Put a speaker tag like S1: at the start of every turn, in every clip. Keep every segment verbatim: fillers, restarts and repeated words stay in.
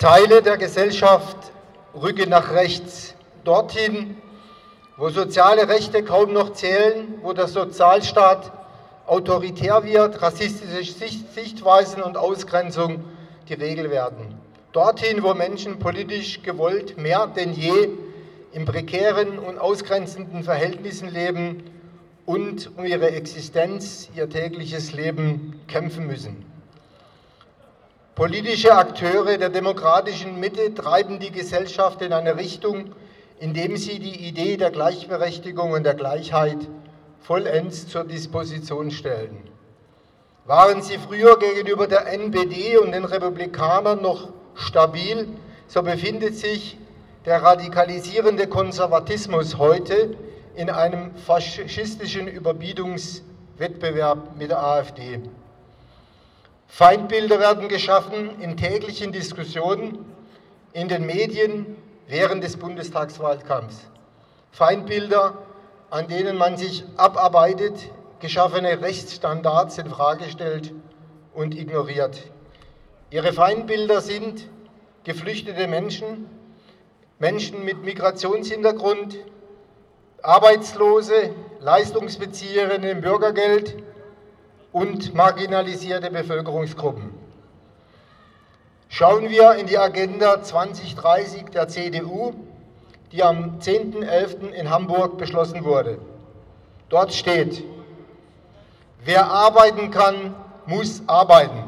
S1: Teile der Gesellschaft rücken nach rechts, dorthin, wo soziale Rechte kaum noch zählen, wo der Sozialstaat autoritär wird, rassistische Sichtweisen und Ausgrenzung die Regel werden. Dorthin, wo Menschen politisch gewollt mehr denn je in prekären und ausgrenzenden Verhältnissen leben und um ihre Existenz, ihr tägliches Leben kämpfen müssen. Politische Akteure der demokratischen Mitte treiben die Gesellschaft in eine Richtung, indem sie die Idee der Gleichberechtigung und der Gleichheit vollends zur Disposition stellen. Waren sie früher gegenüber der N P D und den Republikanern noch stabil, so befindet sich der radikalisierende Konservatismus heute in einem faschistischen Überbietungswettbewerb mit der AfD. Feindbilder werden geschaffen in täglichen Diskussionen, in den Medien, während des Bundestagswahlkampfs. Feindbilder, an denen man sich abarbeitet, geschaffene Rechtsstandards in Frage stellt und ignoriert. Ihre Feindbilder sind geflüchtete Menschen, Menschen mit Migrationshintergrund, Arbeitslose, Leistungsbezieherinnen im Bürgergeld und marginalisierte Bevölkerungsgruppen. Schauen wir in die Agenda zwanzig dreißig der C D U, die am zehnten elften in Hamburg beschlossen wurde. Dort steht: Wer arbeiten kann, muss arbeiten.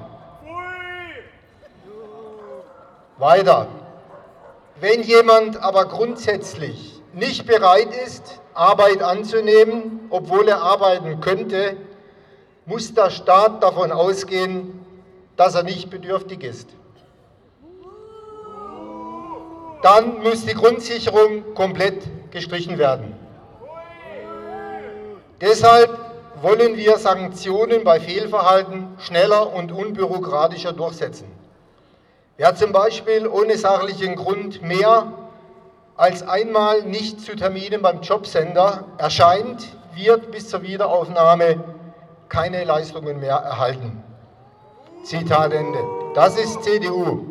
S1: Weiter. Wenn jemand aber grundsätzlich nicht bereit ist, Arbeit anzunehmen, obwohl er arbeiten könnte, muss der Staat davon ausgehen, dass er nicht bedürftig ist. Dann muss die Grundsicherung komplett gestrichen werden. Deshalb wollen wir Sanktionen bei Fehlverhalten schneller und unbürokratischer durchsetzen. Wer zum Beispiel ohne sachlichen Grund mehr als einmal nicht zu Terminen beim Jobcenter erscheint, wird bis zur Wiederaufnahme keine Leistungen mehr erhalten. Zitat Ende. Das ist C D U.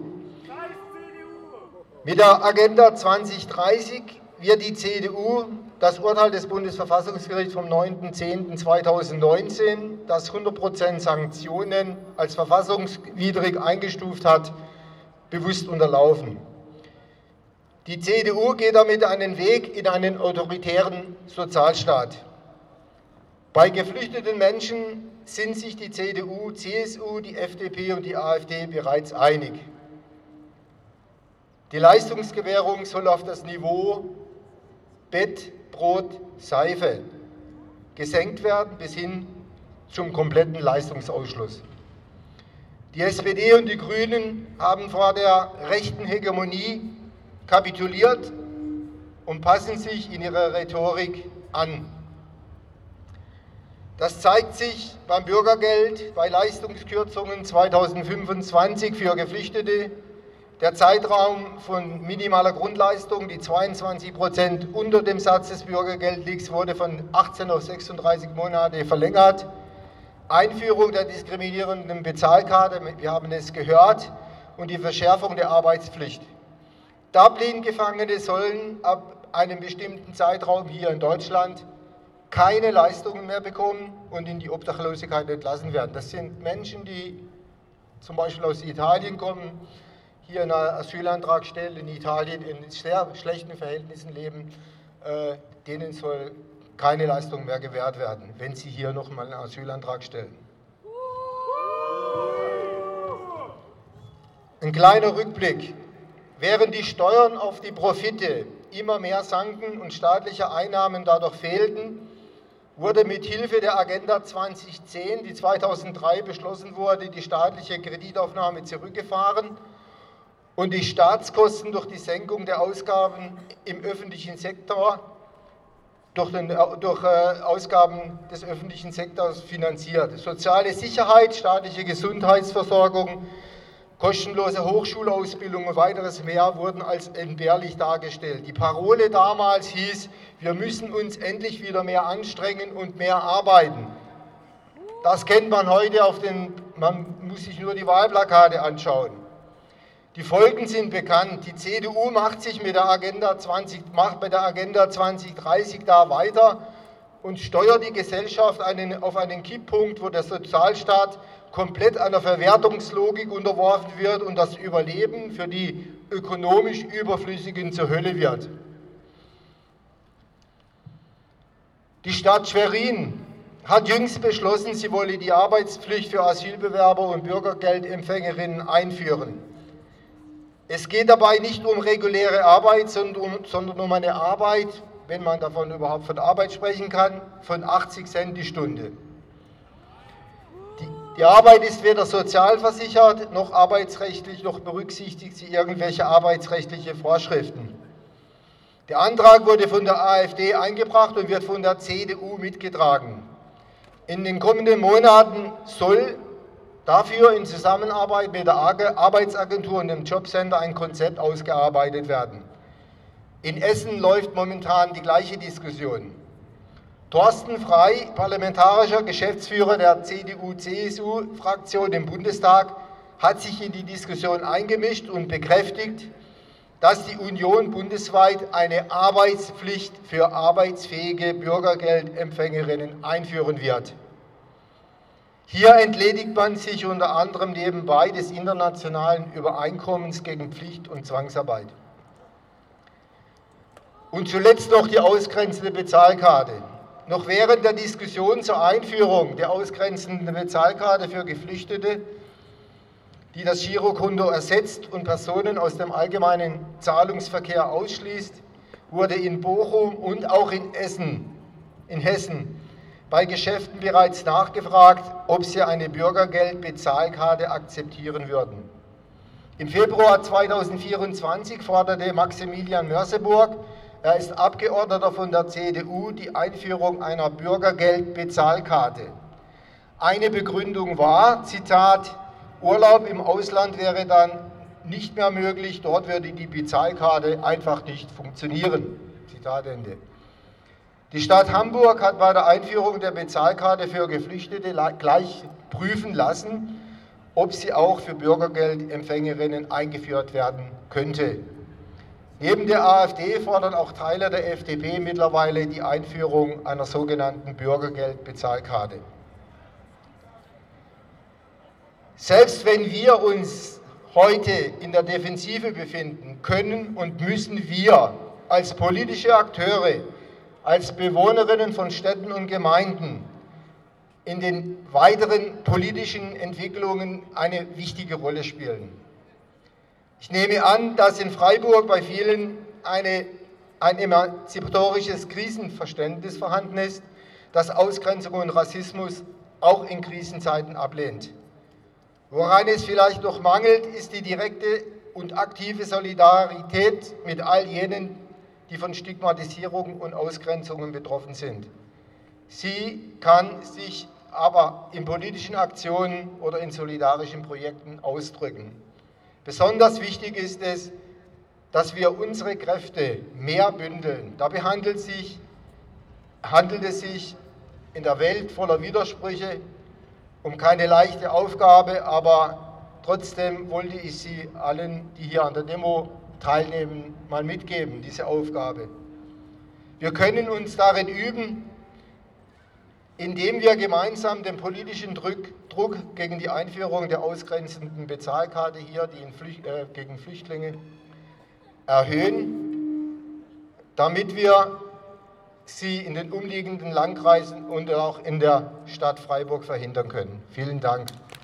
S1: Mit der Agenda zwanzig dreißig wird die C D U das Urteil des Bundesverfassungsgerichts vom neunten zehnten zweitausendneunzehn, das hundert Prozent Sanktionen als verfassungswidrig eingestuft hat, bewusst unterlaufen. Die C D U geht damit einen Weg in einen autoritären Sozialstaat. Bei geflüchteten Menschen sind sich die C D U, C S U, die F D P und die AfD bereits einig. Die Leistungsgewährung soll auf das Niveau Bett, Brot, Seife gesenkt werden bis hin zum kompletten Leistungsausschluss. Die S P D und die Grünen haben vor der rechten Hegemonie kapituliert und passen sich in ihrer Rhetorik an. Das zeigt sich beim Bürgergeld, bei Leistungskürzungen zweitausendfünfundzwanzig für Geflüchtete. Der Zeitraum von minimaler Grundleistung, die zweiundzwanzig Prozent unter dem Satz des Bürgergelds liegt, wurde von achtzehn auf sechsunddreißig Monate verlängert. Einführung der diskriminierenden Bezahlkarte, wir haben es gehört, und die Verschärfung der Arbeitspflicht. Dublin-Gefangene sollen ab einem bestimmten Zeitraum hier in Deutschland keine Leistungen mehr bekommen und in die Obdachlosigkeit entlassen werden. Das sind Menschen, die zum Beispiel aus Italien kommen, hier einen Asylantrag stellen, in Italien in sehr schlechten Verhältnissen leben, äh, denen soll keine Leistung mehr gewährt werden, wenn sie hier nochmal einen Asylantrag stellen. Ein kleiner Rückblick. Während die Steuern auf die Profite immer mehr sanken und staatliche Einnahmen dadurch fehlten, wurde mit Hilfe der Agenda zwanzig zehn, die zweitausenddrei beschlossen wurde, die staatliche Kreditaufnahme zurückgefahren und die Staatskosten durch die Senkung der Ausgaben im öffentlichen Sektor, durch, den, durch äh, Ausgaben des öffentlichen Sektors finanziert. Soziale Sicherheit, staatliche Gesundheitsversorgung, kostenlose Hochschulausbildung und weiteres mehr wurden als entbehrlich dargestellt. Die Parole damals hieß: Wir müssen uns endlich wieder mehr anstrengen und mehr arbeiten. Das kennt man heute auf den, man muss sich nur die Wahlplakate anschauen. Die Folgen sind bekannt. Die C D U macht sich mit der Agenda zwanzig, macht bei der Agenda zwanzig dreißig da weiter und steuert die Gesellschaft einen, auf einen Kipppunkt, wo der Sozialstaat komplett einer Verwertungslogik unterworfen wird und das Überleben für die ökonomisch Überflüssigen zur Hölle wird. Die Stadt Schwerin hat jüngst beschlossen, sie wolle die Arbeitspflicht für Asylbewerber und Bürgergeldempfängerinnen einführen. Es geht dabei nicht um reguläre Arbeit, sondern um eine Arbeit, wenn man davon überhaupt von Arbeit sprechen kann, von achtzig Cent die Stunde. Die, die Arbeit ist weder sozialversichert noch arbeitsrechtlich, noch berücksichtigt sie irgendwelche arbeitsrechtliche Vorschriften. Der Antrag wurde von der AfD eingebracht und wird von der C D U mitgetragen. In den kommenden Monaten soll dafür in Zusammenarbeit mit der Arbeitsagentur und dem Jobcenter ein Konzept ausgearbeitet werden. In Essen läuft momentan die gleiche Diskussion. Thorsten Frey, parlamentarischer Geschäftsführer der C D U C S U-Fraktion im Bundestag, hat sich in die Diskussion eingemischt und bekräftigt, dass die Union bundesweit eine Arbeitspflicht für arbeitsfähige Bürgergeldempfängerinnen einführen wird. Hier entledigt man sich unter anderem nebenbei des internationalen Übereinkommens gegen Pflicht- und Zwangsarbeit. Und zuletzt noch die ausgrenzende Bezahlkarte. Noch während der Diskussion zur Einführung der ausgrenzenden Bezahlkarte für Geflüchtete, die das Girokonto ersetzt und Personen aus dem allgemeinen Zahlungsverkehr ausschließt, wurde in Bochum und auch in Essen, in Hessen bei Geschäften bereits nachgefragt, ob sie eine Bürgergeldbezahlkarte akzeptieren würden. Im Februar zweitausendvierundzwanzig forderte Maximilian Mörseburg, er ist Abgeordneter von der C D U, die Einführung einer Bürgergeldbezahlkarte. Eine Begründung war, Zitat, Urlaub im Ausland wäre dann nicht mehr möglich, dort würde die Bezahlkarte einfach nicht funktionieren. Zitat Ende. Die Stadt Hamburg hat bei der Einführung der Bezahlkarte für Geflüchtete gleich prüfen lassen, ob sie auch für Bürgergeldempfängerinnen eingeführt werden könnte. Neben der AfD fordern auch Teile der F D P mittlerweile die Einführung einer sogenannten Bürgergeldbezahlkarte. Selbst wenn wir uns heute in der Defensive befinden, können und müssen wir als politische Akteure, als Bewohnerinnen von Städten und Gemeinden in den weiteren politischen Entwicklungen eine wichtige Rolle spielen. Ich nehme an, dass in Freiburg bei vielen eine, ein emanzipatorisches Krisenverständnis vorhanden ist, das Ausgrenzung und Rassismus auch in Krisenzeiten ablehnt. Woran es vielleicht noch mangelt, ist die direkte und aktive Solidarität mit all jenen, die von Stigmatisierung und Ausgrenzungen betroffen sind. Sie kann sich aber in politischen Aktionen oder in solidarischen Projekten ausdrücken. Besonders wichtig ist es, dass wir unsere Kräfte mehr bündeln. Dabei handelt, sich, handelt es sich in der Welt voller Widersprüche um keine leichte Aufgabe, aber trotzdem wollte ich Sie allen, die hier an der Demo teilnehmen, mal mitgeben, diese Aufgabe. Wir können uns darin üben, indem wir gemeinsam den politischen Druck, Druck gegen die Einführung der ausgrenzenden Bezahlkarte hier, die in Flücht, äh, gegen Flüchtlinge, erhöhen, damit wir sie in den umliegenden Landkreisen und auch in der Stadt Freiburg verhindern können. Vielen Dank.